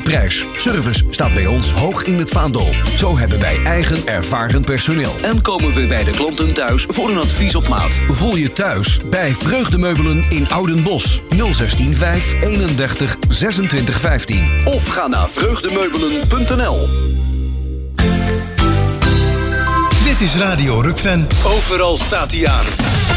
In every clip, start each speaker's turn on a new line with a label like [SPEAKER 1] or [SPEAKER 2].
[SPEAKER 1] prijs. Service staat bij ons hoog in het vaandel. Zo hebben wij eigen ervaren personeel. En komen we bij de klanten thuis voor een advies op maat. Voel je thuis bij Vreugdemeubelen in Oudenbosch. 016 5 31 26 15. Of ga naar vreugdemeubelen.nl.
[SPEAKER 2] Dit is Radio Rukven. Overal staat hij aan.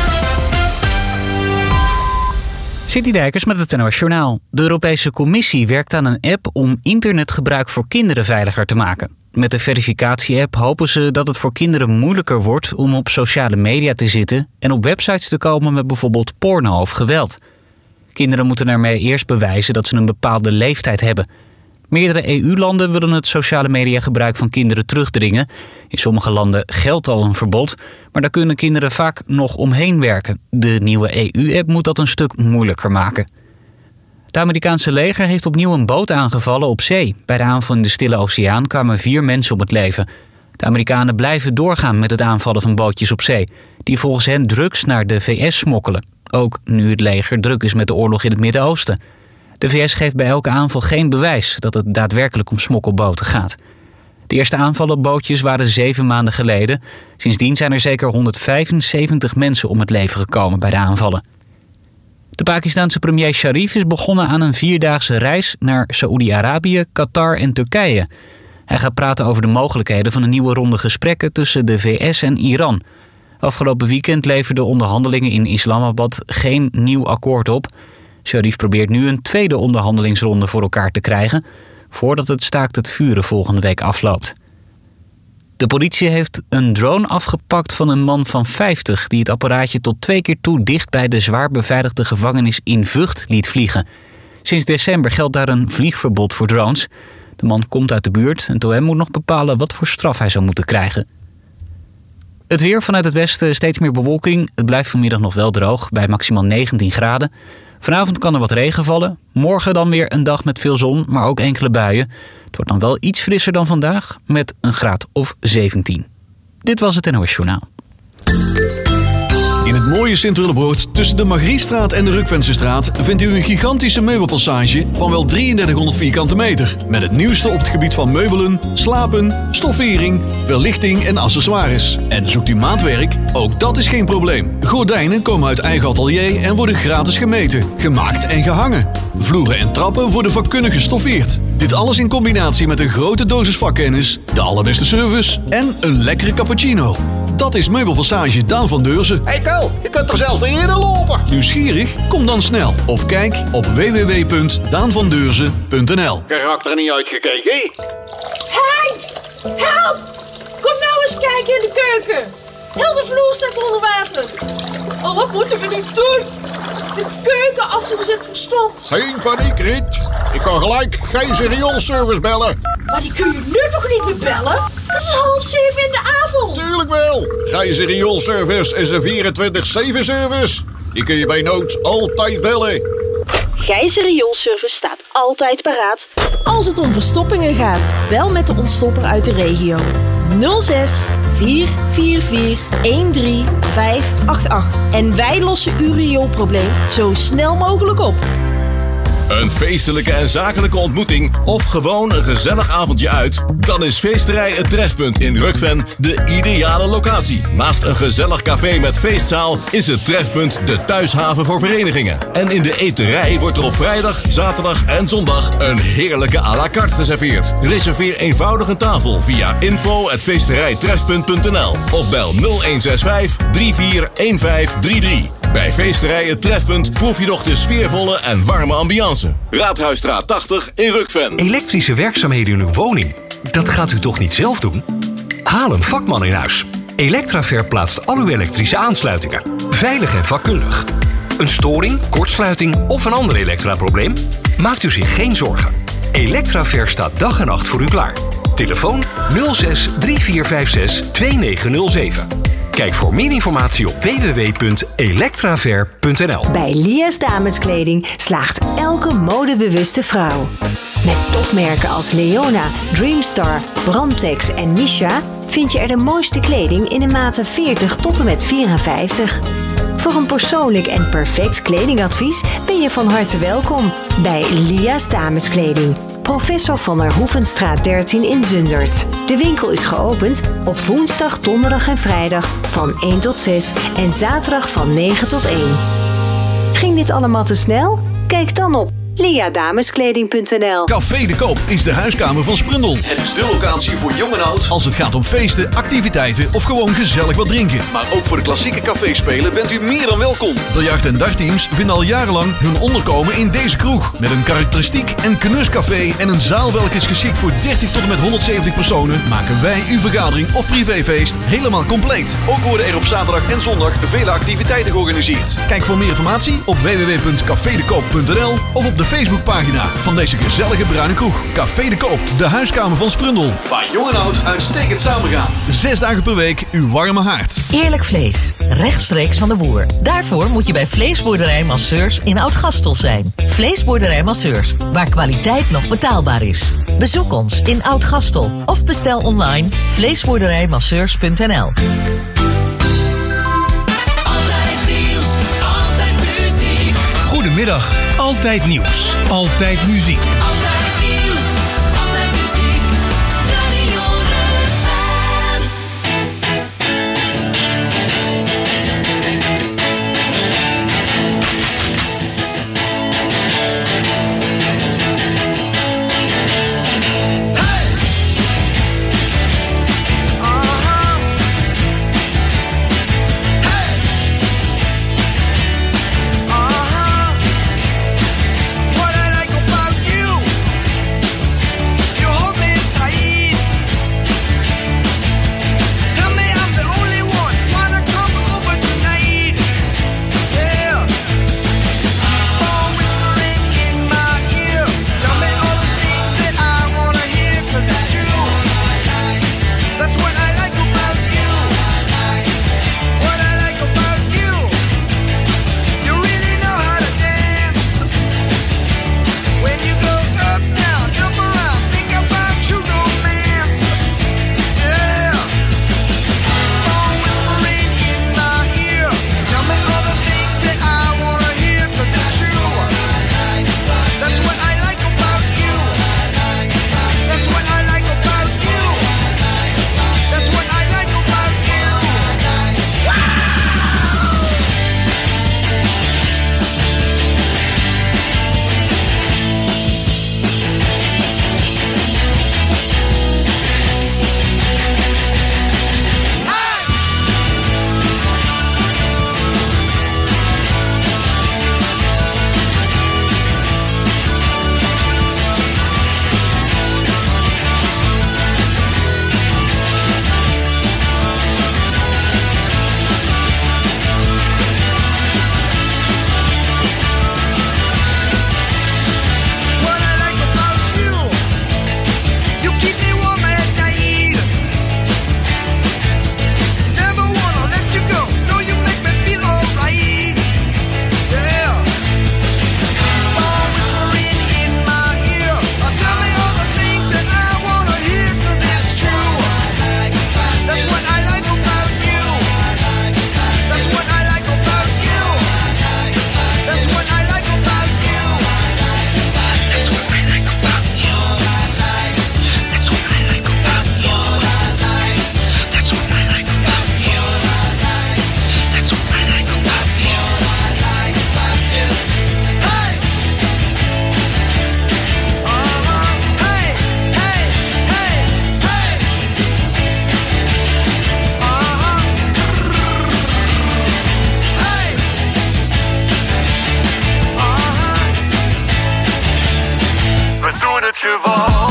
[SPEAKER 3] City Dijkers met het NOS Journaal. De Europese Commissie werkt aan een app om internetgebruik voor kinderen veiliger te maken. Met de verificatie-app hopen ze dat het voor kinderen moeilijker wordt om op sociale media te zitten en op websites te komen met bijvoorbeeld porno of geweld. Kinderen moeten daarmee eerst bewijzen dat ze een bepaalde leeftijd hebben. Meerdere EU-landen willen het sociale mediagebruik van kinderen terugdringen. In sommige landen geldt al een verbod, maar daar kunnen kinderen vaak nog omheen werken. De nieuwe EU-app moet dat een stuk moeilijker maken. Het Amerikaanse leger heeft opnieuw een boot aangevallen op zee. Bij de aanval in de Stille Oceaan kwamen 4 mensen om het leven. De Amerikanen blijven doorgaan met het aanvallen van bootjes op zee, die volgens hen drugs naar de VS smokkelen. Ook nu het leger druk is met de oorlog in het Midden-Oosten. De VS geeft bij elke aanval geen bewijs dat het daadwerkelijk om smokkelboten gaat. De eerste aanvallen op bootjes waren 7 maanden geleden. Sindsdien zijn er zeker 175 mensen om het leven gekomen bij de aanvallen. De Pakistanse premier Sharif is begonnen aan een 4-daagse reis naar Saoedi-Arabië, Qatar en Turkije. Hij gaat praten over de mogelijkheden van een nieuwe ronde gesprekken tussen de VS en Iran. Afgelopen weekend leverden onderhandelingen in Islamabad geen nieuw akkoord op. Sharif probeert nu een tweede onderhandelingsronde voor elkaar te krijgen, voordat het staakt het vuren volgende week afloopt. De politie heeft een drone afgepakt van een man van 50... die het apparaatje tot 2 keer toe dicht bij de zwaar beveiligde gevangenis in Vught liet vliegen. Sinds december geldt daar een vliegverbod voor drones. De man komt uit de buurt en het OM moet nog bepalen wat voor straf hij zou moeten krijgen. Het weer vanuit het westen steeds meer bewolking. Het blijft vanmiddag nog wel droog bij maximaal 19 graden. Vanavond kan er wat regen vallen. Morgen dan weer een dag met veel zon, maar ook enkele buien. Het wordt dan wel iets frisser dan vandaag, met een graad of 17. Dit was het NOS Journaal.
[SPEAKER 4] In het mooie Sint-Willebroord, tussen de Margriestraat en de Rukvensestraat, vindt u een gigantische meubelpassage van wel 3300 vierkante meter. Met het nieuwste op het gebied van meubelen, slapen, stoffering, verlichting en accessoires. En zoekt u maatwerk? Ook dat is geen probleem. Gordijnen komen uit eigen atelier en worden gratis gemeten, gemaakt en gehangen. Vloeren en trappen worden vakkundig gestoffeerd. Dit alles in combinatie met een grote dosis vakkennis, de allerbeste service en een lekkere cappuccino. Dat is Meubelpassage Daan van Deurzen.
[SPEAKER 5] Hey Ko, je kunt er zelfs niet eerder lopen.
[SPEAKER 4] Nieuwsgierig? Kom dan snel of kijk op www.daanvandeurzen.nl.
[SPEAKER 5] Karakter er niet uitgekeken, hé?
[SPEAKER 6] Hey! Help! Kom nou eens kijken in de keuken. Heel de vloer staat onder water. Oh, wat moeten we nu doen? De keuken afgezet verstomd.
[SPEAKER 7] Geen paniek, Riet. Ik kan gelijk Gijzer rioolservice bellen.
[SPEAKER 6] Maar die kun je nu toch niet meer bellen? Het is 6:30 in de avond.
[SPEAKER 7] Tuurlijk wel. Gijzer rioolservice is een 24/7 service. Die kun je bij nood altijd bellen.
[SPEAKER 8] Gijzer rioolservice staat altijd paraat.
[SPEAKER 6] Als het om verstoppingen gaat, bel met de ontstopper uit de regio. 06 444 13588. En wij lossen uw rioolprobleem zo snel mogelijk op.
[SPEAKER 9] Een feestelijke en zakelijke ontmoeting of gewoon een gezellig avondje uit? Dan is Feesterij Het Trefpunt in Rukven de ideale locatie. Naast een gezellig café met feestzaal is het Trefpunt de thuishaven voor verenigingen. En in de eterij wordt er op vrijdag, zaterdag en zondag een heerlijke à la carte geserveerd. Reserveer eenvoudig een tafel via info@feesterijtrefpunt.nl of bel 0165 341533. Bij Feesterij Het Trefpunt proef je nog de sfeervolle en warme ambiance. Raadhuisstraat 80 in Rukven.
[SPEAKER 10] Elektrische werkzaamheden in uw woning? Dat gaat u toch niet zelf doen? Haal een vakman in huis. Electraver plaatst al uw elektrische aansluitingen. Veilig en vakkundig. Een storing, kortsluiting of een ander elektraprobleem? Maakt u zich geen zorgen. Electraver staat dag en nacht voor u klaar. Telefoon 06 3456 2907. Kijk voor meer informatie op www.electraver.nl.
[SPEAKER 11] Bij Lia's Dameskleding slaagt elke modebewuste vrouw. Met topmerken als Leona, Dreamstar, Brandtex en Misha vind je er de mooiste kleding in de maten 40 tot en met 54. Voor een persoonlijk en perfect kledingadvies ben je van harte welkom bij Lia's Dameskleding. Professor van der Hoevenstraat 13 in Zundert. De winkel is geopend op woensdag, donderdag en vrijdag van 1 tot 6 en zaterdag van 9 tot 1. Ging dit allemaal te snel? Kijk dan op liadameskleding.nl.
[SPEAKER 4] Café de Koop is de huiskamer van Sprundel. Het is de locatie voor jong en oud als het gaat om feesten, activiteiten of gewoon gezellig wat drinken. Maar ook voor de klassieke caféspelen bent u meer dan welkom. Biljart- en dartteams vinden al jarenlang hun onderkomen in deze kroeg. Met een karakteristiek en knuscafé en een zaal welke is geschikt voor 30 tot en met 170 personen, maken wij uw vergadering of privéfeest helemaal compleet. Ook worden er op zaterdag en zondag vele activiteiten georganiseerd. Kijk voor meer informatie op www.cafedekoop.nl of op de Facebookpagina van deze gezellige bruine kroeg. Café de Koop, de huiskamer van Sprundel. Waar jong en oud uitstekend samengaan. 6 dagen per week uw warme haard.
[SPEAKER 12] Eerlijk vlees, rechtstreeks van de boer. Daarvoor moet je bij Vleesboerderij Masseurs in Oud-Gastel zijn. Vleesboerderij Masseurs, waar kwaliteit nog betaalbaar is. Bezoek ons in Oud-Gastel of bestel online vleesboerderijmasseurs.nl.
[SPEAKER 2] Goedemiddag, altijd nieuws, altijd muziek.
[SPEAKER 13] Altijd nieuws, altijd muziek, Radio Rukven. Hey! Hey! What I like about you, you hold me tight. Tell me I'm the only one, wanna come over tonight. Yeah. Phone whispering in my ear, tell me all the things that I wanna hear, 'cause it's true. That's what I like about you. What I like about you, you really know how to dance. When you go up now, jump around, think about true romance. Yeah. Phone whispering in my ear, tell me all the things that I wanna hear, 'cause it's true. That's what I like about you. That's what I like about you. That's what I like about you. Wow! What I like about you, you keep me warm at night. Never wanna let you go, no, you make me feel alright. Yeah. Phone whispering in my ear, tell me all the things that I wanna hear, 'cause it's true. That's what I like about you. That's what I like about you. That's what I like about you. That's what I like about you. That's what I like about you. That's what I like about you. That's what I like about you. Hey! Hey, hey, hey, hey. Hey!
[SPEAKER 14] We doen het gewoon.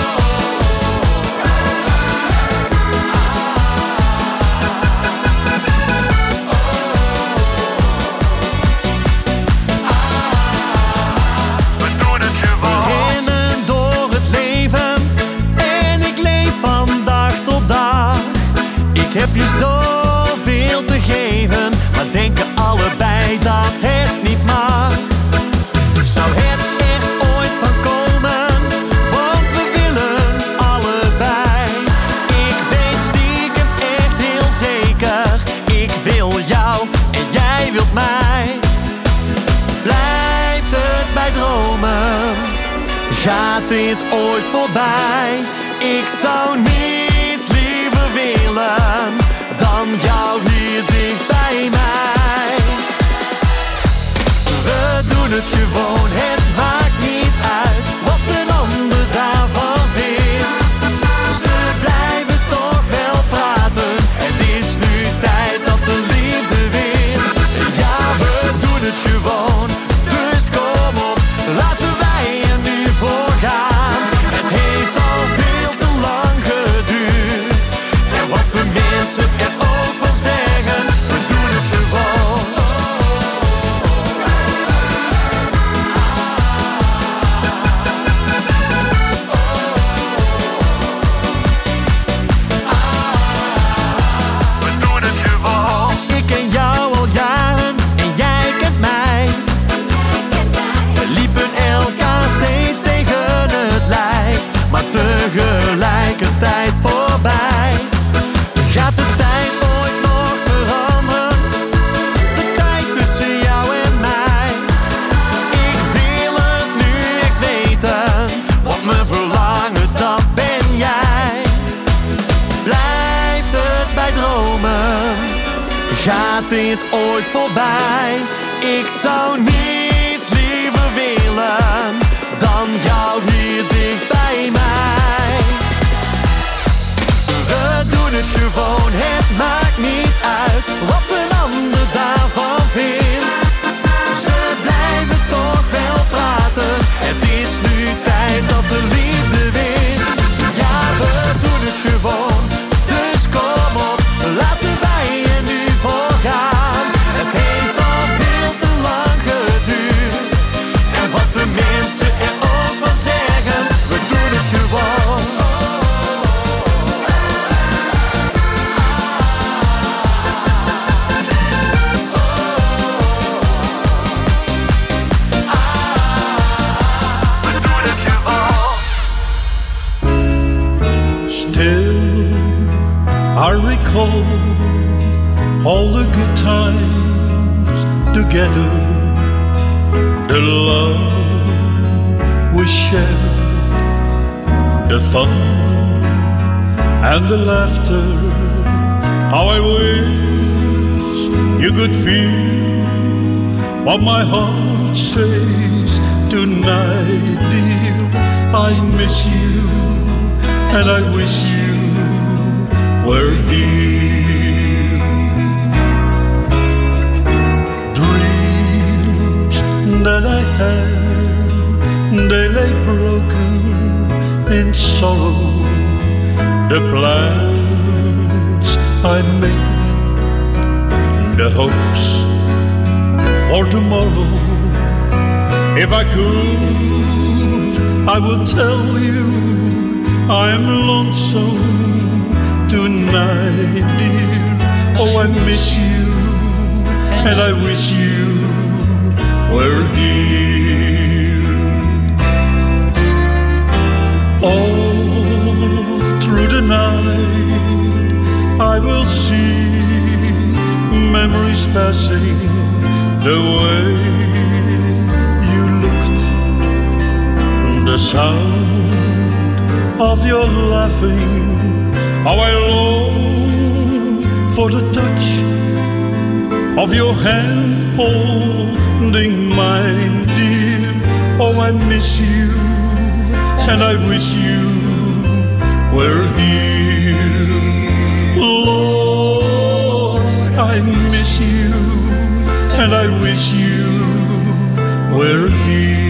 [SPEAKER 14] We doen het gewoon.
[SPEAKER 15] Rennen door het leven en ik leef van dag tot dag. Ik heb je zoveel te geven, maar denken allebei dat het niet mag. Zou het er ooit van komen? Want we Gaat dit ooit voorbij? Ik zou niets liever willen dan jou hier dicht bij mij. We doen het gewoon, het maakt niet uit wat een ander daarvan vindt. Ze blijven toch wel praten, het is nu tijd dat de liefde wint. Ja, we doen het gewoon, dus kom op, laten wij er nu voor gaan. Het heeft al veel te lang geduurd, en wat de mensen er ook van zeggen, we doen het gewoon. Ik ken jou al jaren en jij kent mij. We liepen elkaar steeds tegen het lijf, maar tegelijkertijd voorbij. Gaat de tijd ooit nog veranderen? De tijd tussen jou en mij. Ik wil het nu echt weten, want mijn verlangen dat ben jij. Blijft het bij dromen? Gaat dit ooit voorbij? Ik zou niets liever willen dan jou hier dicht bij mij. We doen het gewoon, het maakt niet uit wat een ander daarvan vindt. Ze blijven toch wel praten, het is nu tijd dat de liefde wint. Ja, we doen het gewoon, dus kom op, laten wij er nu voor gaan. Het heeft al veel te lang geduurd, en wat de mensen er ook van zeggen, we doen het gewoon.
[SPEAKER 16] Still, I recall all the good times together, the love we shared, the fun and the laughter. How I wish you could feel what my heart says tonight, dear. I miss you and I wish you were here. Dreams that I had, they lay broken in sorrow. The plans I made, the hopes for tomorrow. If I could, I would tell you I'm lonesome tonight, dear. Oh, I miss you, and I wish you were here. All through the night, I will see memories passing the way you looked, the sound of your laughing. How I long for the touch of your hand holding mine, dear. Oh, I miss you, and I wish you were here. Lord, I miss you, and I wish you were here.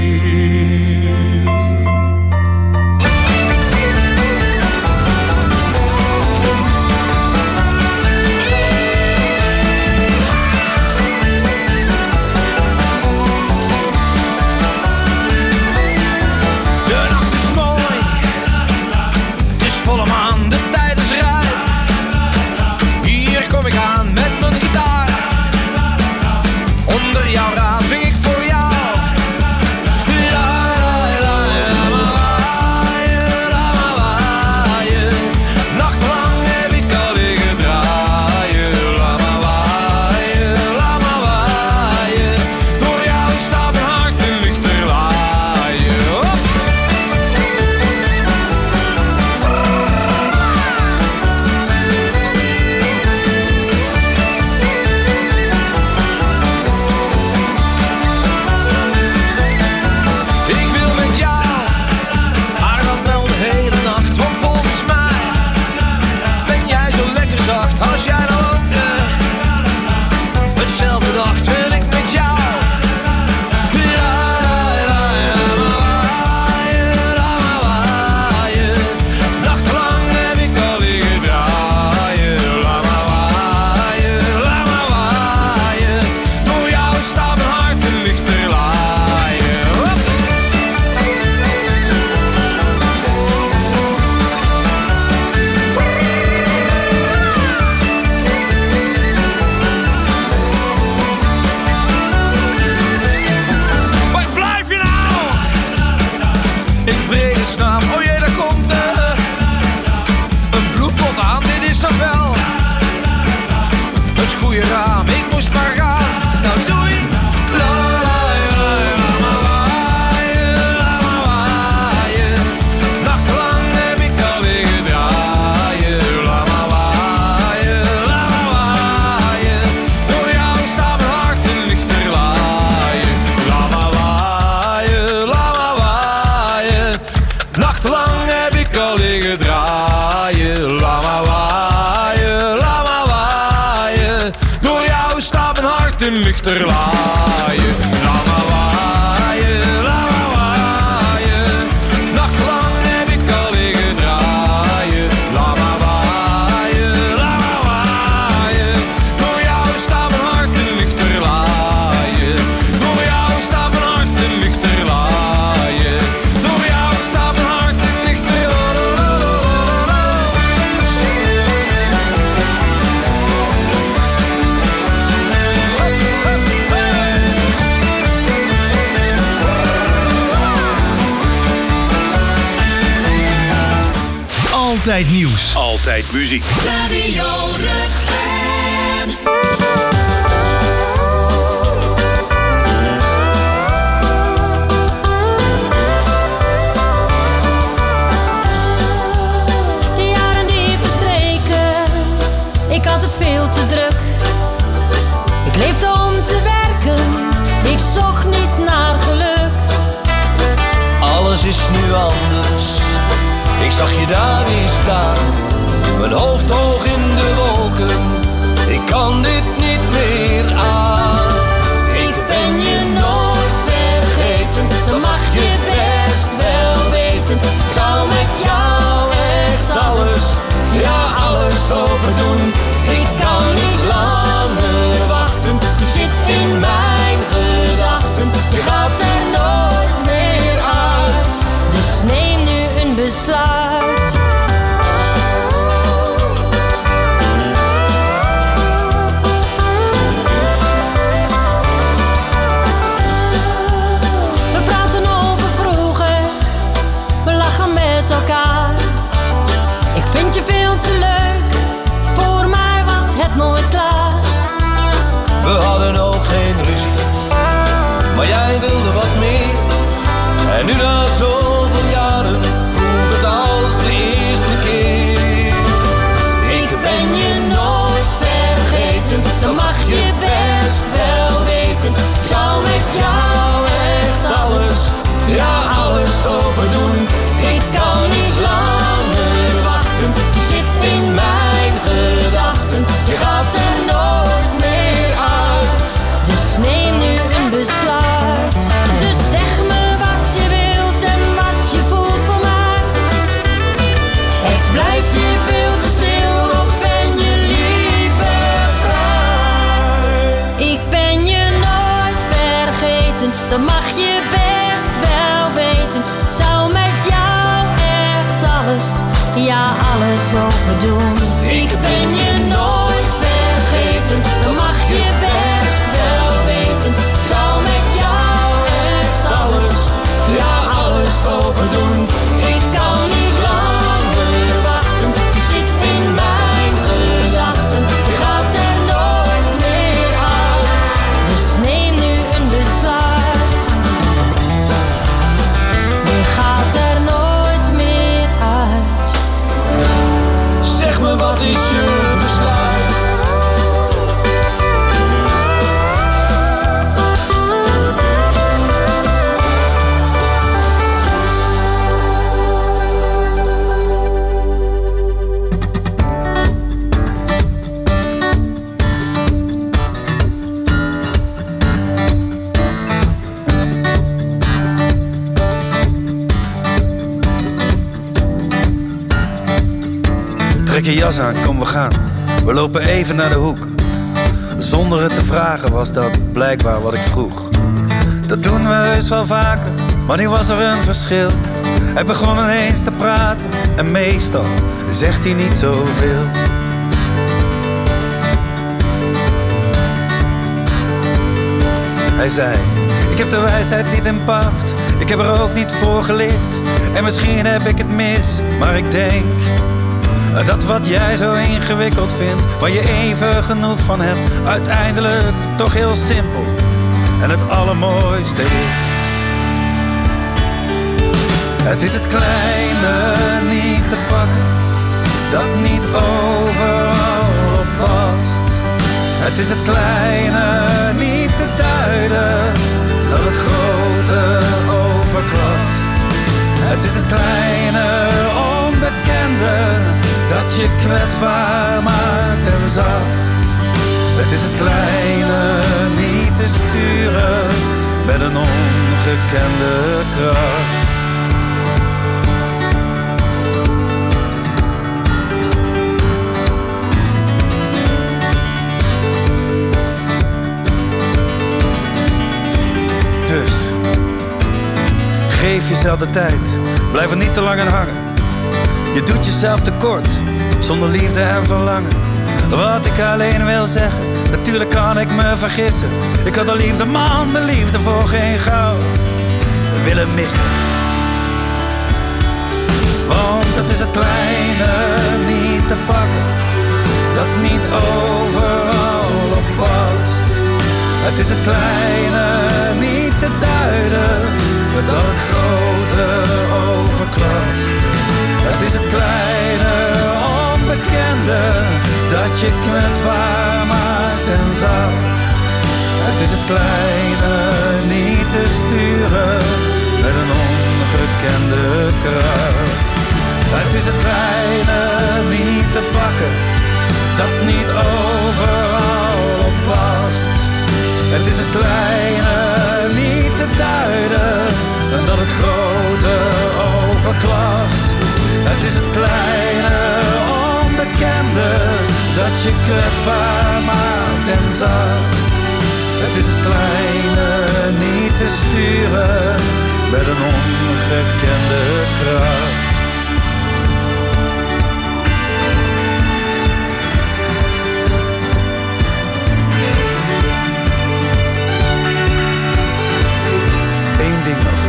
[SPEAKER 17] Nachtlang heb ik al liggen draaien. Laat maar waaien, laat maar waaien. Door jou staat mijn hart een lichter laaien. Laat maar waaien, laat maar waaien. Nachtlang heb ik al liggen draaien. Laat maar waaien, laat maar waaien. Door jou staat mijn hart een lichter laaien. Door jou staat mijn hart een lichter laaien. Door jou staat mijn hart een lichter
[SPEAKER 2] Altijd nieuws. Altijd muziek.
[SPEAKER 13] Radio Rukven.
[SPEAKER 18] De jaren die verstreken, ik had het veel te druk. Ik leefde om te werken, ik zocht niet naar geluk.
[SPEAKER 15] Alles is nu anders. Ik zag je daar weer staan, mijn hoofd hoog in de wolken. Ik kan dit niet meer aan. Ik ben je nooit vergeten, dat mag je best wel weten. Ik zou met jou echt alles, ja alles overdoen. Ik kan niet langer wachten, je zit in mijn gedachten. Je gaat er nooit meer uit, dus neem nu een besluit. We praten over vroeger, we lachen met elkaar. Ik vind je veel te leuk, voor mij was het nooit klaar. We hadden ook geen ruzie, maar jij wilde wat meer. En nu na zoveel jaren voelt het als de eerste keer. Ik ben je nooit vergeten, dat mag je best wel weten. Ik zou met jou echt alles, ja alles overdoen. Ik kan niet langer wachten, je zit in mijn gedachten. Je gaat er nooit meer uit, dus neem nu een besluit. Dus zeg me wat je wilt en wat je voelt voor mij. Het blijft je veel te stil, of ben je liever vrij? Ik ben je nooit vergeten, dat mag je best wel weten. Ik zou met jou echt alles, ja alles overdoen. Ik ben je nooit vergeten, dat mag je best wel weten. Ik zou met jou echt alles, ja alles overdoen. Ik kan niet langer wachten, je zit in mijn gedachten. Je gaat er nooit meer uit, dus neem nu een besluit. Je gaat er nooit meer uit. Zeg me wat is je besluit?
[SPEAKER 19] Trek je jas aan, kom we gaan. We lopen even naar de hoek. Zonder het te vragen was dat blijkbaar wat ik vroeg. Dat doen we heus wel vaker, maar nu was er een verschil. Hij begon ineens te praten en meestal zegt hij niet zoveel. Hij zei, ik heb de wijsheid niet in pacht. Ik heb er ook niet voor geleerd. En misschien heb ik het mis, maar ik denk dat wat jij zo ingewikkeld vindt, waar je even genoeg van hebt, uiteindelijk toch heel simpel en het allermooiste is. Het is het kleine niet te pakken, dat niet overal op past. Het is het kleine niet te duiden, dat het grote overklast. Het is het kleine onbekende dat je kwetsbaar maakt en zacht. Het is het kleine niet te sturen met een ongekende kracht. Dus, geef jezelf de tijd, blijf er niet te lang aan hangen. Je doet jezelf tekort, zonder liefde en verlangen. Wat ik alleen wil zeggen, natuurlijk kan ik me vergissen. Ik had de liefde man, de liefde voor geen goud willen missen. Want het is het kleine niet te pakken, dat niet overal op past. Het is het kleine niet te duiden, dat het grote overklast. Het is het kleine onbekende dat je kwetsbaar maakt en zacht. Het is het kleine niet te sturen met een ongekende kracht. Het is het kleine niet te pakken dat niet overal op past. Het is het kleine niet te duiden dat het grote overklast. Het is het kleine onbekende dat je kwetsbaar maakt en zacht. Het is het kleine niet te sturen met een ongekende kracht. Eén ding nog.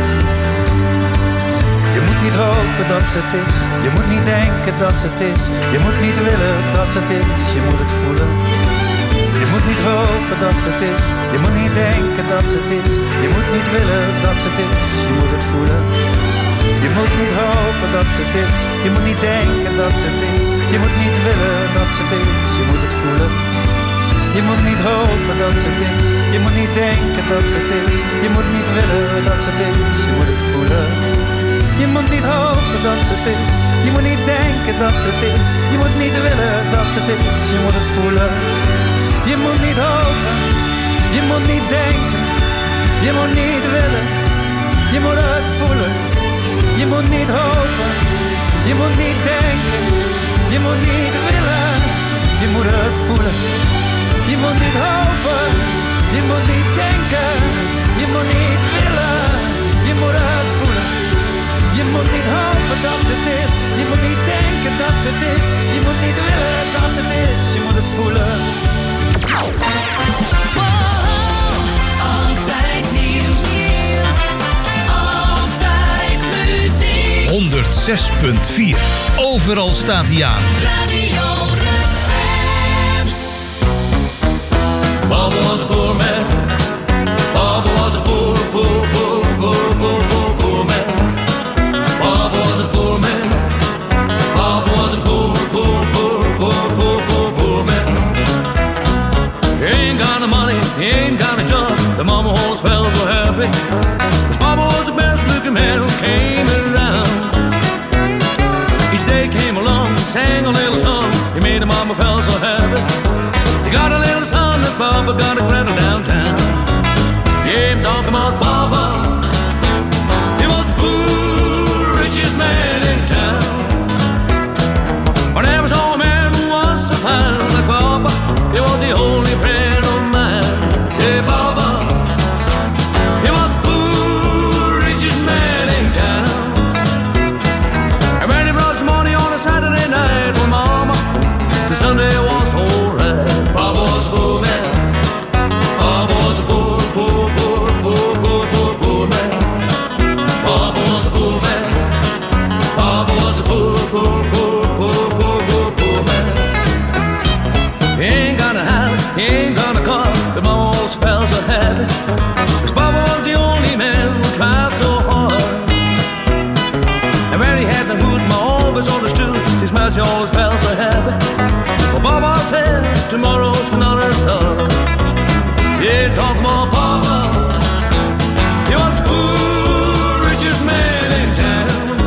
[SPEAKER 19] Je moet niet hopen dat ze het is. Je moet niet denken dat ze het is. Je moet niet willen dat ze het is. Je moet het voelen. Je moet niet hopen dat ze het is. Je moet niet denken dat ze het is. Je moet niet willen dat ze het is. Je moet het voelen. Je moet niet hopen dat ze het is. Je moet niet denken dat ze het is. Je moet niet willen dat ze het is. Je moet het voelen. Je moet niet hopen dat ze het is. Je moet niet denken dat ze het is. Je moet niet willen dat ze het is. Je moet het voelen. Je moet niet hopen dat ze het is. Je moet niet denken dat ze het is. Je moet niet willen dat ze het is. Je moet het voelen. Je moet niet hopen. Je moet niet denken. Je moet niet willen. Je moet het voelen. Je moet niet hopen. Je moet niet denken. Je moet niet willen. Je moet het voelen. Je moet niet hopen. Je moet niet denken. Je moet niet willen. Je moet het voelen. Je moet niet hopen dat het is. Je moet niet denken dat het is. Je moet niet willen dat het is. Je moet het voelen.
[SPEAKER 13] Altijd nieuws. Altijd muziek.
[SPEAKER 2] 106.4. Overal staat hij aan.
[SPEAKER 13] Radio Rukven.
[SPEAKER 14] Bob was a poor man. Bob was a poor man. Bob was a poor man. Bob was a poor man. He ain't got no money, he ain't got a job. The mama always felt so happy. His papa was the best looking man who came around. Each day came along, sang a little song. He made the mama feel so happy. He got a little son that Papa got a cradle downtown. Yeah, I'm talking about Papa. He was the poor, richest man in town. But never saw a man who was so fine like Papa. He was the only friend of mine. Yeah, Papa. He was the poor, richest man in town. And when he brought some money on a Saturday night for Mama, the Sunday was alright. Papa was a poor man. Papa was a poor man. Papa was a poor man. Papa was a poor man. He ain't got a house, he ain't got a car, but Mama always felt so happy. 'Cause Papa was the only man who tried so hard. And when he had the food, Ma always understood. She smiled, she always felt so happy. But Papa said, tomorrow's another star. Yeah, talk about Papa. He was the poor, richest man in town.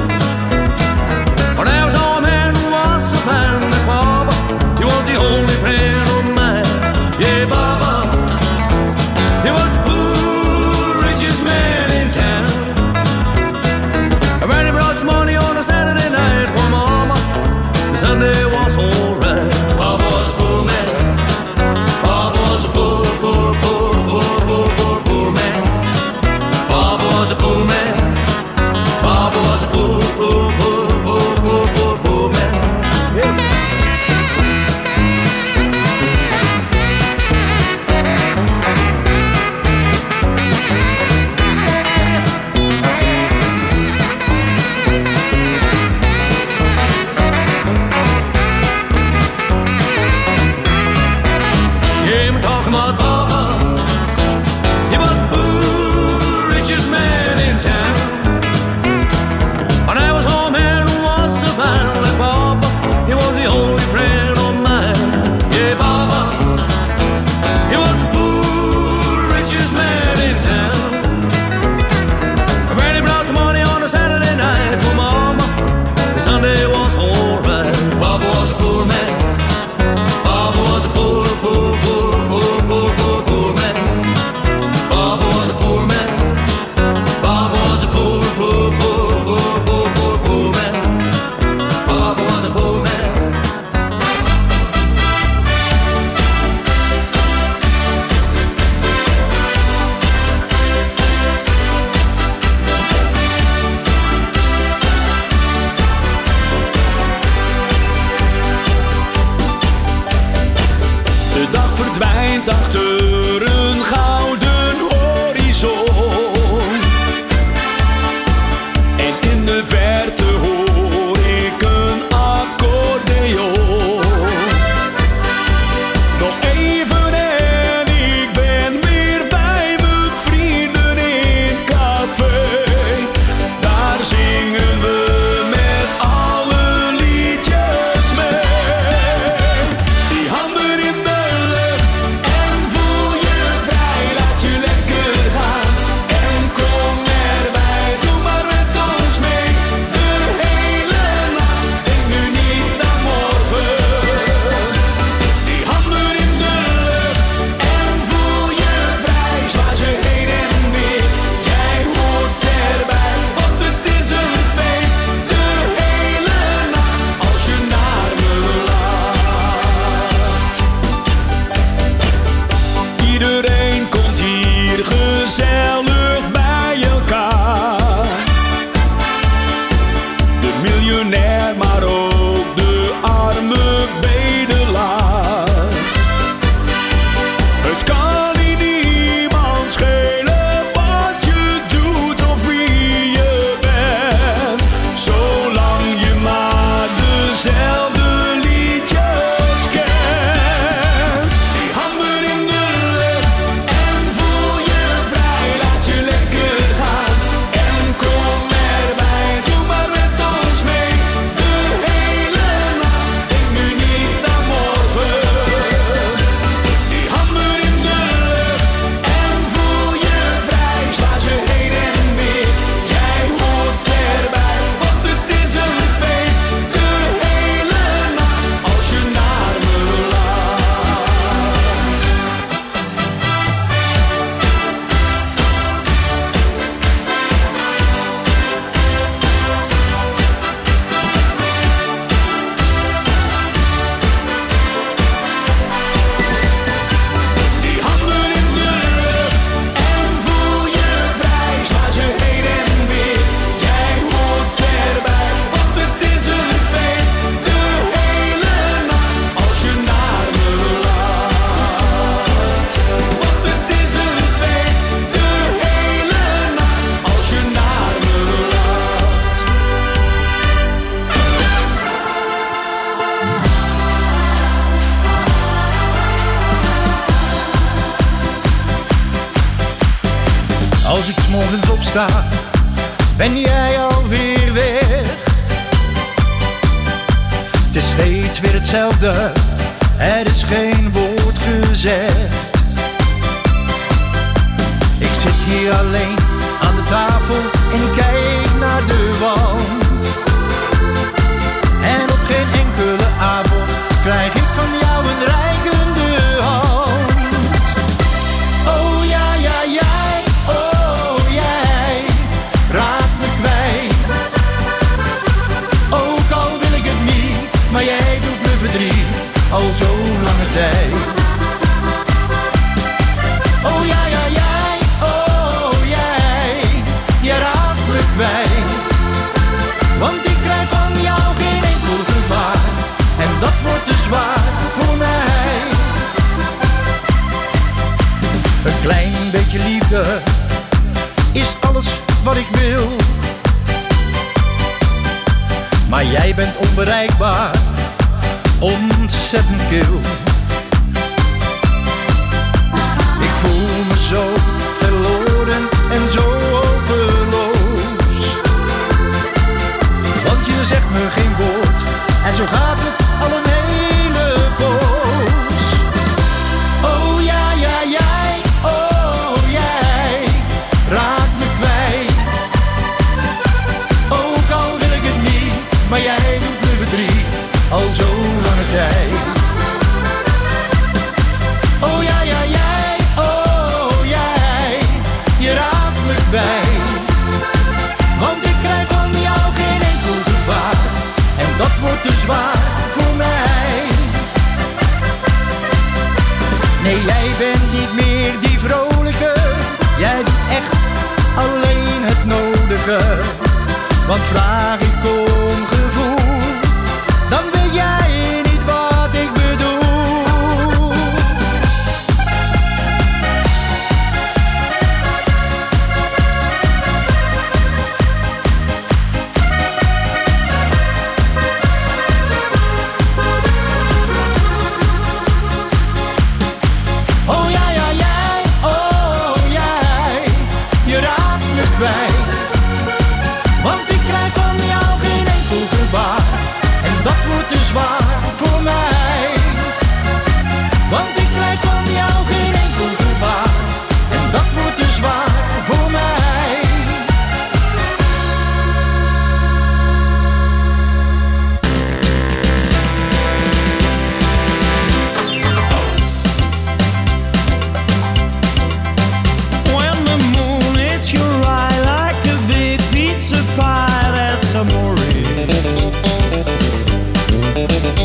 [SPEAKER 16] maar ook de arme bedelaar. Het kan hier niemand schelen wat je doet of wie je bent, zolang je maar dezelfde liedjes kent. Die handen in de lucht en voel je vrij, laat je lekker gaan en kom erbij. Doe maar met ons mee de hele nacht, denk nu niet aan morgen. Die handen in de lucht en voel je vrij, sla ze heen en weer. Jij hoort erbij, want het is een feest de hele nacht als je naar me laat. Die handen in de lucht en voel je vrij, sla ze heen en weer. Jij hoort erbij, want het is een feest de hele nacht als je naar me laat. Want het is een feest de hele nacht als je naar me laat.
[SPEAKER 15] Als ik 's morgens opsta, ben jij alweer weg. Het is steeds weer hetzelfde, er is geen woord gezegd. Ik zit hier alleen aan de tafel en kijk naar de wand. En op geen enkele avond krijg ik van jou een reikende hand. Oh ja, ja, jij, oh jij, raakt me kwijt. Ook al wil ik het niet, maar jij doet me verdriet, al zo'n lange tijd. Oh ja, ja, jij, oh jij, jij raakt me kwijt. Want ik krijg van jou geen enkel gebaar, en dat wordt te zwaar voor mij. Een klein beetje liefde is alles wat ik wil. Maar jij bent onbereikbaar, ontzettend kil. Ik voel me zo verloren en zo hopeloos. Want je zegt me geen woord en zo gaat het al een hele poos. Oh ja, ja, jij, oh jij, raakt me kwijt. Ook al wil ik het niet, maar jij doet me verdriet, al zo'n lange tijd. Oh ja, ja, jij, oh jij, je raakt me kwijt. Want ik krijg van jou geen enkel gebaar, en dat wordt te zwaar voor mij. Nee, jij bent niet meer die vrolijke, jij doet echt alleen het nodige. Want vraag ik om gevoel, dan weet jij niet wat ik bedoel. Oh ja, ja, jij, oh jij, je raakt me kwijt. Want ik krijg van jou geen enkel gebaar, en dat wordt te zwaar voor mij. Want ik krijg van jou geen enkel gebaar, en dat wordt te zwaar voor mij.
[SPEAKER 13] When the moon hits your eye like a big pizza pie, that's amore.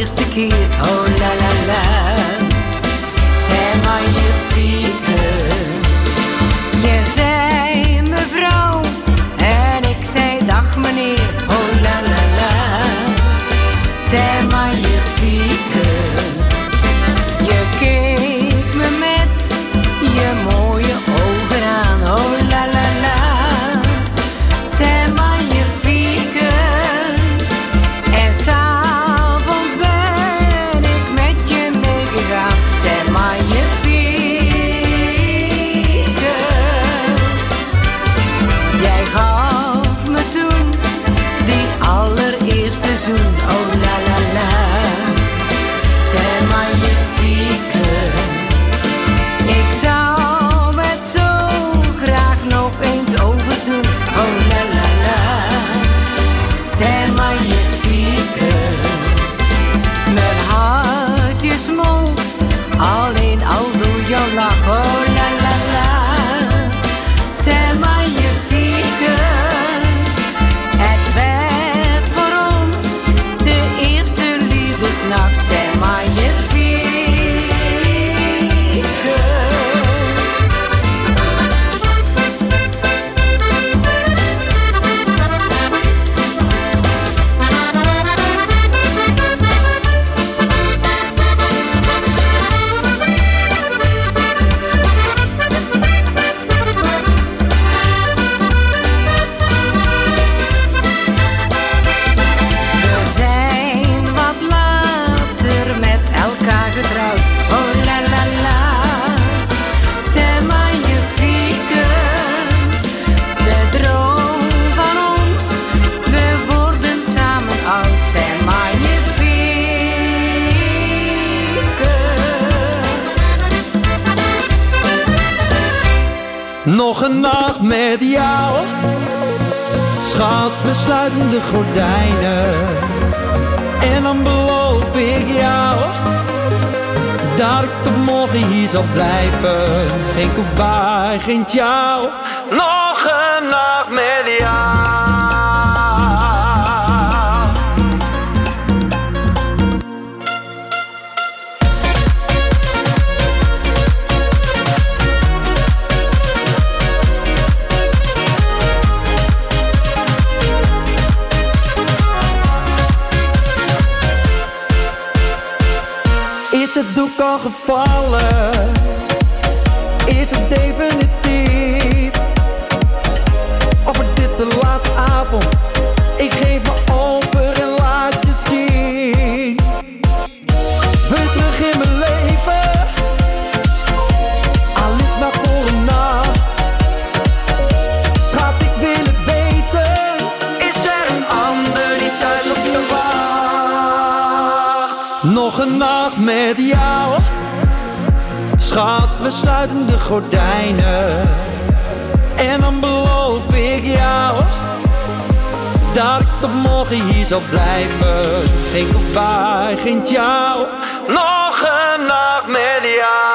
[SPEAKER 20] allereerste keer. Oh la la la, zij magnifieke. Je zei mevrouw en ik zei dag meneer. Oh la la la, zij magnifieke. Je keek me met je mooie ogen aan. Oh la la la, zij magnifieke. En s'avonds ben ik met je meegegaan. Zij magnifieke. Jij gaf me toen die allereerste zoen. Oh la la la, zij magnifieke. Ik zou het zo graag nog eens overdoen. Oh la la la, zij magnifieke. Mijn hartje smolt alleen al door jouw lach. Oh la la la, zij magnifieke. Het werd voor ons de eerste liefdesnacht. Zij magnifieke. We zijn wat later met elkaar getrouwd. Oh la la la, zij magnifieke. De droom van ons, we worden samen oud. Zij magnifieke.
[SPEAKER 15] Nog een nacht met jou, schat, we sluiten de gordijnen. En dan beloof ik jou dat ik tot morgen hier zal blijven. Geen goodbye, geen ciao. Nog een nacht met jou. Is het doek al gevallen? Is het definitief? Of wordt dit de laatste avond? Ik geef me over en laat je zien. Wil je terug in mijn leven? Al is maar voor een nacht. Schat, ik wil het weten. Is er een ander die thuis op je wacht? Nog een nacht met jou. Schat, we sluiten de gordijnen. En dan beloof ik jou dat ik tot morgen hier zal blijven. Geen goodbye, geen ciao. Nog een nacht met jou.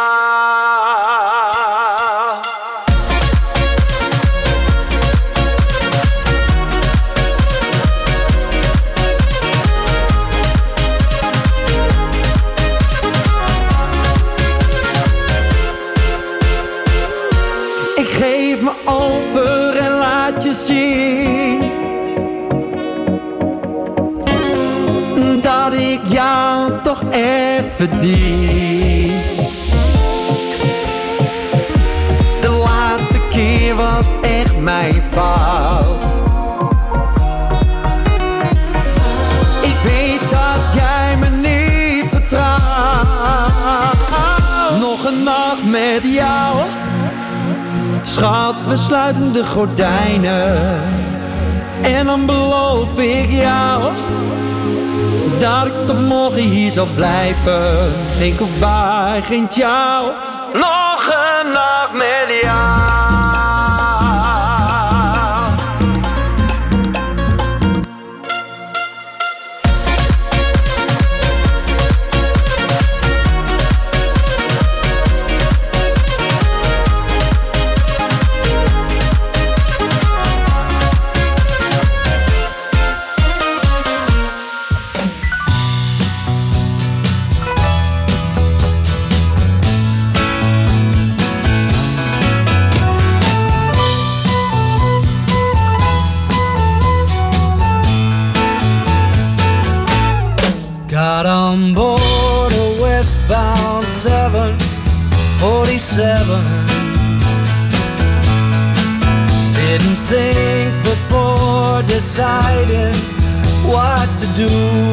[SPEAKER 15] Ik geef me over en laat je zien dat ik jou toch echt verdien. De laatste keer was echt mijn fout. Ik weet dat jij me niet vertrouwt. Nog een nacht met jou. Schat, we sluiten de gordijnen. En dan beloof ik jou dat ik tot morgen hier zal blijven. Geen goodbye, geen ciao. Nog een nacht met jou.
[SPEAKER 21] Got on board a westbound 747. Didn't think before deciding what to do.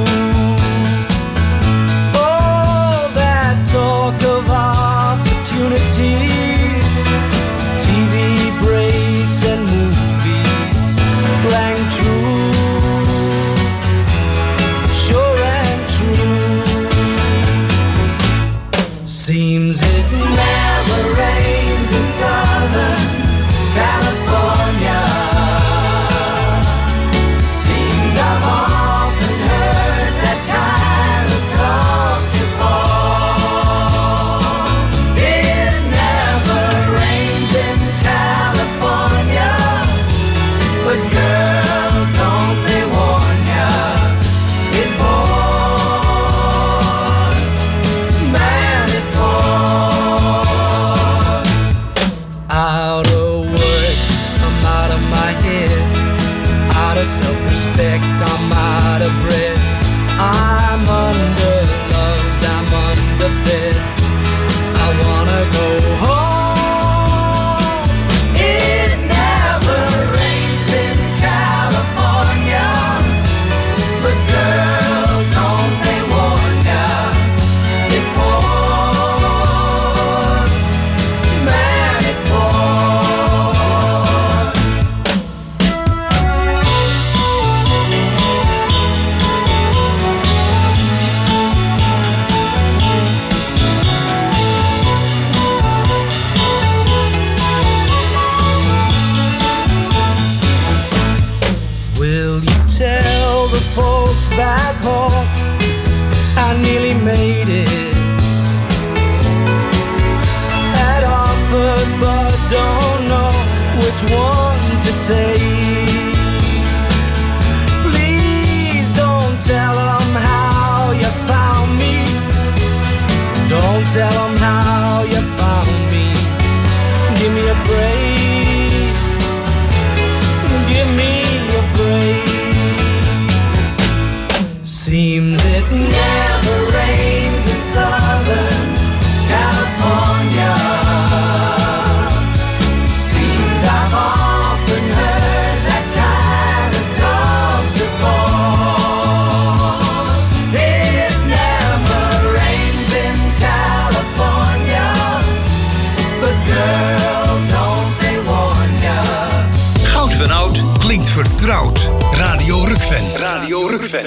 [SPEAKER 21] All that talk of opportunities, TV breaks and movies rang true. Sure and true. Seems it never rains in Southern California. Seems I've often heard that kind of talk before. It never rains in California, but girl, don't they warn ya? It pours, man, it pours. Out of work, I'm out of my head. Out of self-respect, I'm out of breath. I'm underloved, I'm underfed. I wanna go home. It never rains in California, but girl, don't they warn ya? It pours, man, it pours. Will you tell the folks back home I nearly made it? Had offers but don't know which one to take. Please don't tell them how you found me. Don't tell them how you found me. Give me a break. Give me a break. Seems it never rains in Southern California. Seems I've often heard that kind of talk before. It never rains in California, but girl, don't they warn ya?
[SPEAKER 2] Goud van oud klinkt vertrouwd. Radio Rukven. Radio Rukven.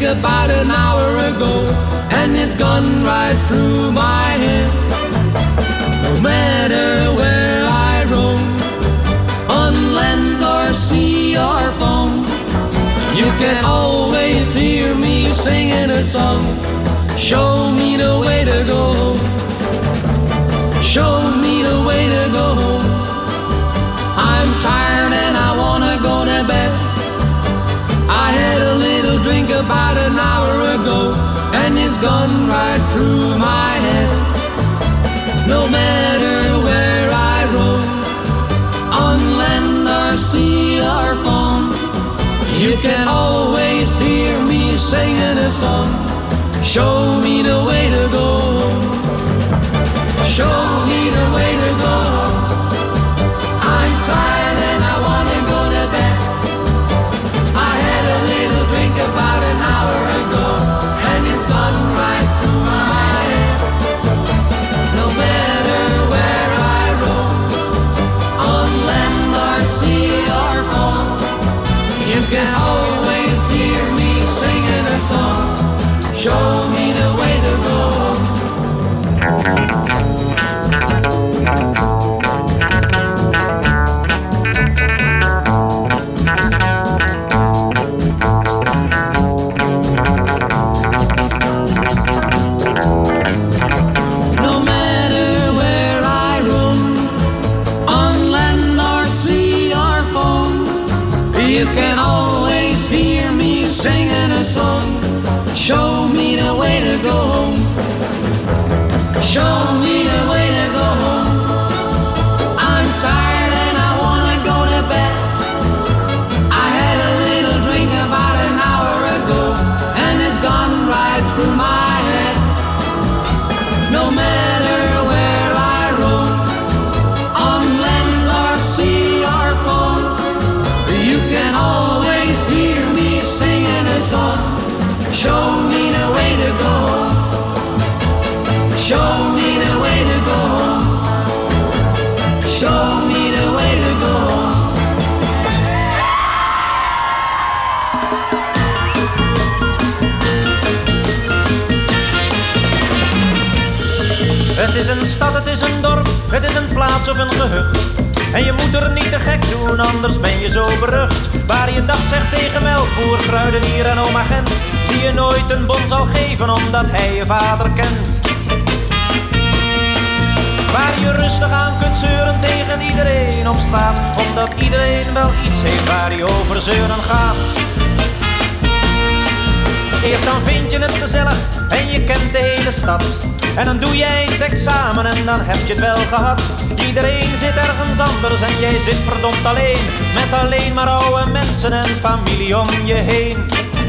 [SPEAKER 21] about an hour ago, and it's gone right through my head. No matter where I roam, on land or sea or foam, you can always hear me singing a song. Show me the way to go home. Show me the way to go home. I'm tired and I wanna go to bed. I had a little drink about an hour ago, and it's gone right through my head. No matter where I roam, on land or sea or foam, you can always hear me singing a song. Show me the way to go home. Show me the way to go home. I'm tired and I wanna go to bed. I had a little drink about an hour ago, and it's gone right through my head. No matter where I roam, on land or sea or foam, you can always hear me singing a song. Show me the way to go home. No matter where I roam, on land or sea or foam, you can always hear me singing a song. Show me the way to go home. Show me the way to go home. I'm tired and I wanna go to bed. I had a little drink about an hour ago, and it's gone right through my head. No matter where I roam, on land or sea or foam, you can always hear me singing a song. Show me the way to go home. Show me the way to go home. Show me the way to go home.
[SPEAKER 1] Het is een stad, het is een dorp, het is een plaats of een gehucht. En je moet er niet te gek doen, anders ben je zo berucht. Waar je dag zegt tegen melkboer, kruidenier en oma Gent, die je nooit een bon zal geven omdat hij je vader kent. Waar je rustig aan kunt zeuren tegen iedereen op straat, omdat iedereen wel iets heeft waar hij over zeuren gaat. Eerst dan vind je het gezellig en je kent de hele stad. En dan doe jij het examen en dan heb je het wel gehad. Iedereen zit ergens anders en jij zit verdomd alleen, met alleen maar oude mensen en familie om je heen.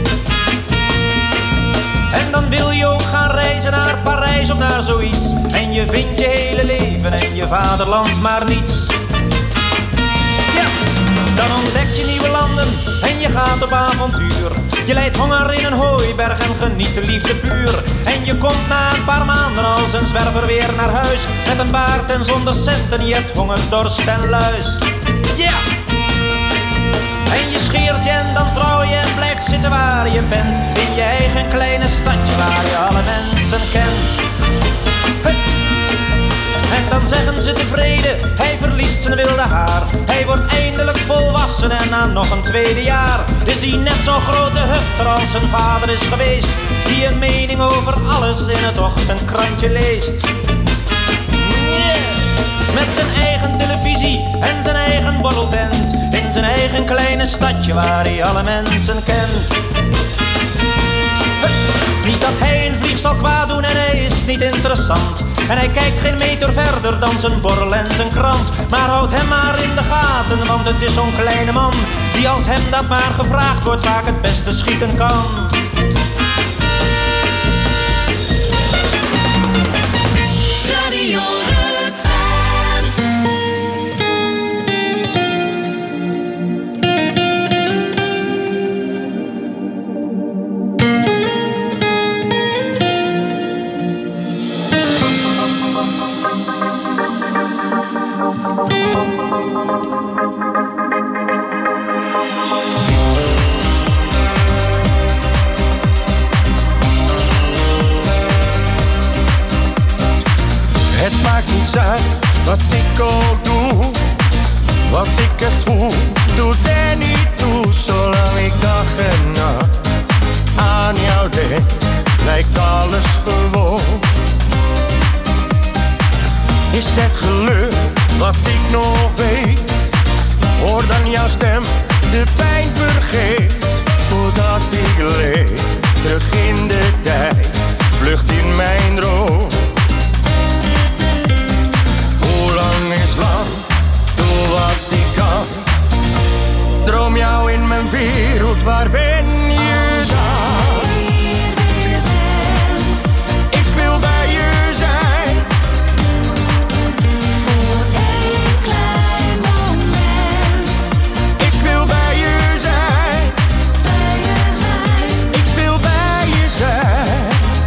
[SPEAKER 1] En dan wil je ook gaan reizen naar Parijs of naar zoiets, en je vindt je hele leven en je vaderland maar niets. Ja, dan ontdek je nieuwe landen en je gaat op avontuur. Je lijdt honger in een hooiberg en geniet de liefde puur. En je komt na een paar maanden als een zwerver weer naar huis, met een baard en zonder centen, je hebt honger, dorst en luis. Ja! En je scheert je en dan trouw je en blijft zitten waar je bent, in je eigen kleine stadje waar je alle mensen kent. Hey. En dan zeggen ze tevreden, hij verliest zijn wilde haar. Hij wordt eindelijk volwassen en na nog een tweede jaar is hij net zo'n grote hufter als zijn vader is geweest, die een mening over alles in het ochtendkrantje leest. Met zijn eigen televisie en zijn eigen borreltent, in zijn eigen kleine stadje waar hij alle mensen kent. Niet dat hij een vlieg zal kwaad doen en hij is niet interessant, en hij kijkt geen meter verder dan zijn borrel en zijn krant. Maar houd hem maar in de gaten, want het is zo'n kleine man, die als hem dat maar gevraagd wordt vaak het beste schieten kan.
[SPEAKER 13] Radio
[SPEAKER 15] zijn. Wat ik ook doe, wat ik echt voel, doet er niet toe. Zolang ik dag en nacht aan jou denk, lijkt alles gewoon. Is het geluk wat ik nog weet? Hoor dan jouw stem, de pijn vergeet. Voordat ik leef, terug in de tijd, vlucht in mijn droom. Hoe lang is lang, doe wat ik kan. Droom jou in mijn wereld, waar ben je dan? Ik wil bij je zijn. Voor één klein moment. Ik wil bij je zijn. Ik wil bij je zijn.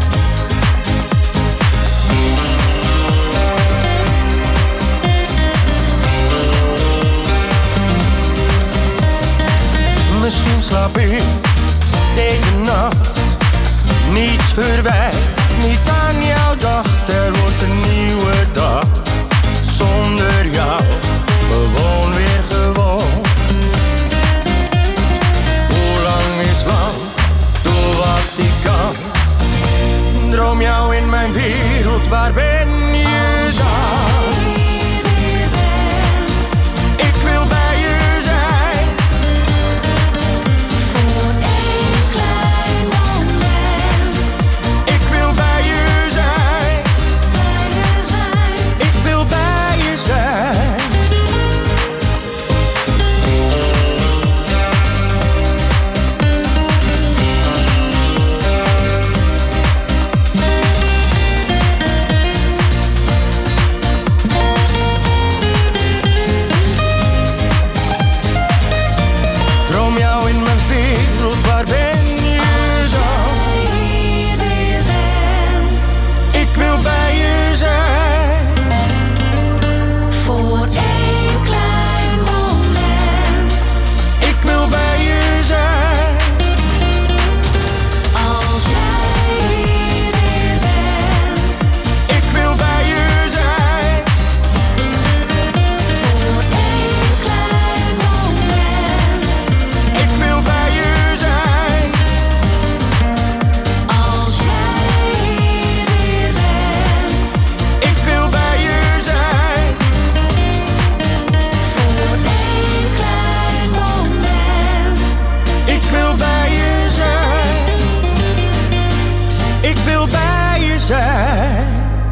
[SPEAKER 15] Misschien slaap ik deze nacht niets verwijt, niet aan jouw dag. Er wordt een nieuwe dag zonder jou, gewoon weer gewoon. Hoe lang is lang, doe wat ik kan. Droom jou in mijn wereld, waar ben je dan? Ik wil bij je zijn. Voor één klein moment. Ik wil bij je zijn. Ik wil bij je zijn. Droom jou in mijn wereld, waar ben je dan? Ik wil bij je zijn. Voor één klein moment. Ik wil bij je zijn. Als jij hier weer bent. Ik wil bij je zijn. Voor één klein moment. Ik wil bij je zijn. Als jij hier weer bent. Ik wil bij je zijn. Voor één klein moment. Ik wil bij je zijn. Ik wil bij je zijn.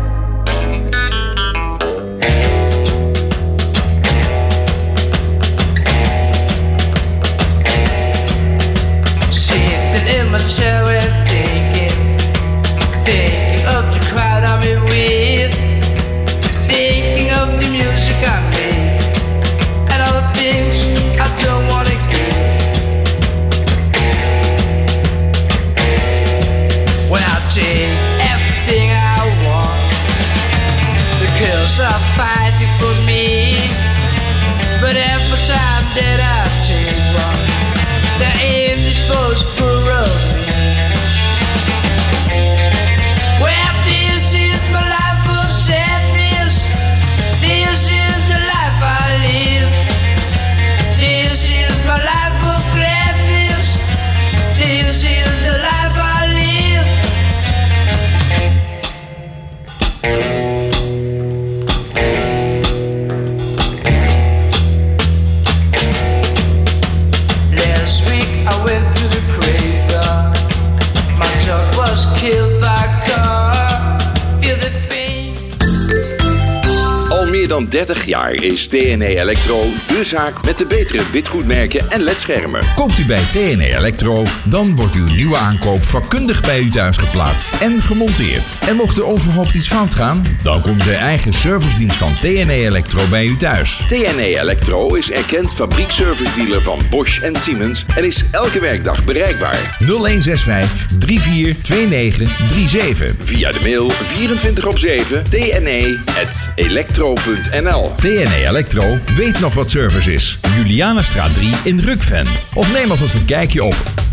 [SPEAKER 21] Sitting in my chair and thinking of the crowd I'm in with, thinking of the music I made, and all the things I don't wanna give. When I take everything I want, the girls are fighting for me, but every time that I take one, they're indisposable of me. Well, this is my life of sadness. This is the life I live. This is my life of gladness. This is the life I live. Last week I went to the graveyard. My dog was killed by a car. Feel the pain.
[SPEAKER 3] Al meer dan 30 jaar is TNE Electro de zaak met de betere witgoedmerken en ledschermen.
[SPEAKER 22] Koopt u bij TNE Electro, dan wordt uw nieuwe aankoop vakkundig bij u thuis geplaatst en gemonteerd. En mocht er onverhoopt iets fout gaan, dan komt de eigen servicedienst van TNE Electro bij u thuis.
[SPEAKER 3] TNE Electro is erkend fabriekservice-dealer van Bosch en Siemens en is elke werkdag bereikbaar.
[SPEAKER 22] 0165 342937.
[SPEAKER 3] Via de mail 24/7 tne@electro.nl.
[SPEAKER 22] TNE Electro weet nog wat service is. Julianastraat 3 in Rukven. Of neem alvast een kijkje op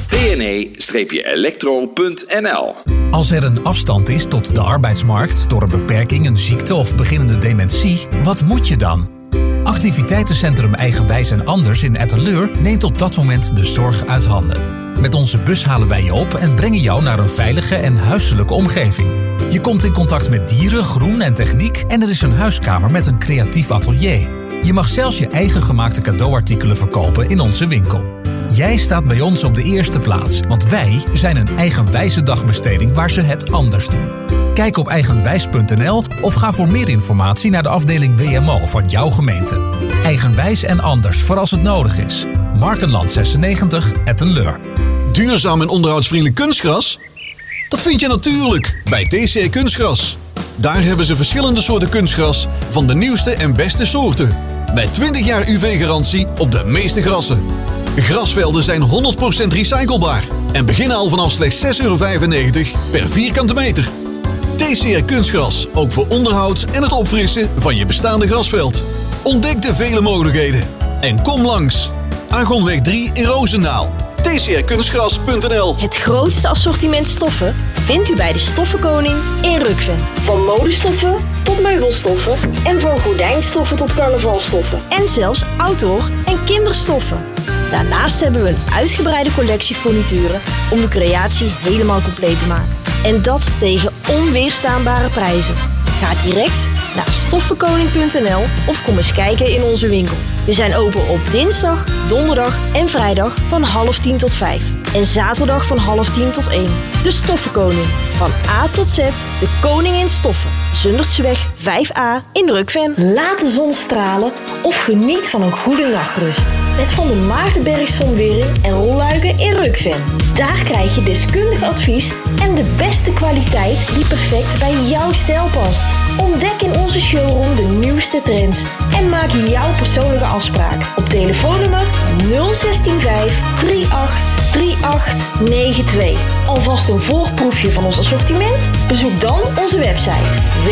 [SPEAKER 3] tne-electro.nl.
[SPEAKER 5] Als er een afstand is tot de arbeidsmarkt door een beperking, een ziekte of beginnende dementie, wat moet je dan? Activiteitencentrum Eigenwijs en Anders in Etteleur neemt op dat moment de zorg uit handen. Met onze bus halen wij je op en brengen jou naar een veilige en huiselijke omgeving. Je komt in contact met dieren, groen en techniek en er is een huiskamer met een creatief atelier. Je mag zelfs je eigen gemaakte cadeauartikelen verkopen in onze winkel. Jij staat bij ons op de eerste plaats, want wij zijn een eigenwijze dagbesteding waar ze het anders doen. Kijk op eigenwijs.nl of ga voor meer informatie naar de afdeling WMO van jouw gemeente. Eigenwijs en Anders voor als het nodig is. Markenland 96, Etteleur.
[SPEAKER 4] Duurzaam en onderhoudsvriendelijk kunstgras? Dat vind je natuurlijk bij TCR Kunstgras. Daar hebben ze verschillende soorten kunstgras van de nieuwste en beste soorten. Met 20 jaar UV-garantie op de meeste grassen. Grasvelden zijn 100% recyclebaar en beginnen al vanaf slechts €6,95 per vierkante meter. TCR Kunstgras, ook voor onderhoud en het opfrissen van je bestaande grasveld. Ontdek de vele mogelijkheden en kom langs. Argonweg 3 in Roosendaal. tcrkunstgras.nl.
[SPEAKER 8] Het grootste assortiment stoffen vindt u bij de Stoffenkoning in Rukven. Van modestoffen tot meubelstoffen en van gordijnstoffen tot carnavalstoffen. En zelfs outdoor- en kinderstoffen. Daarnaast hebben we een uitgebreide collectie furnituren om de creatie helemaal compleet te maken. En dat tegen onweerstaanbare prijzen. Ga direct naar stoffenkoning.nl of kom eens kijken in onze winkel. We zijn open op dinsdag, donderdag en vrijdag van 9:30 tot 5. En zaterdag van 9:30 tot 1. De Stoffenkoning. Van A tot Z, de koning in stoffen. Zundertseweg 5A in Rukven. Laat de zon stralen of geniet van een goede nachtrust. Met Van der Maardenberg Zonwering en Rolluiken in Rukven. Daar krijg je deskundig advies en de beste kwaliteit die perfect bij jouw stijl past. Ontdek in onze showroom de nieuwste trends en maak jouw persoonlijke afspraak op telefoonnummer 0165 38 3892. Alvast een voorproefje van ons assortiment? Bezoek dan onze website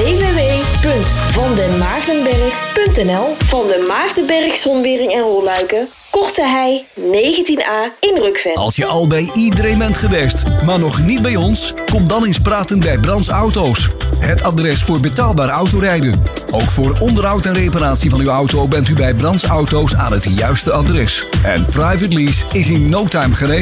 [SPEAKER 8] www.vandenmaardenberg.nl. Van den Maardenberg Zonwering en Rolluiken, Korte Hei 19A in Rukven.
[SPEAKER 7] Als je al bij iedereen bent geweest, maar nog niet bij ons, kom dan eens praten bij Brands Auto's. Het adres voor betaalbaar autorijden. Ook voor onderhoud en reparatie van uw auto bent u bij Brands Auto's aan het juiste adres. En private lease is in no time geregeld.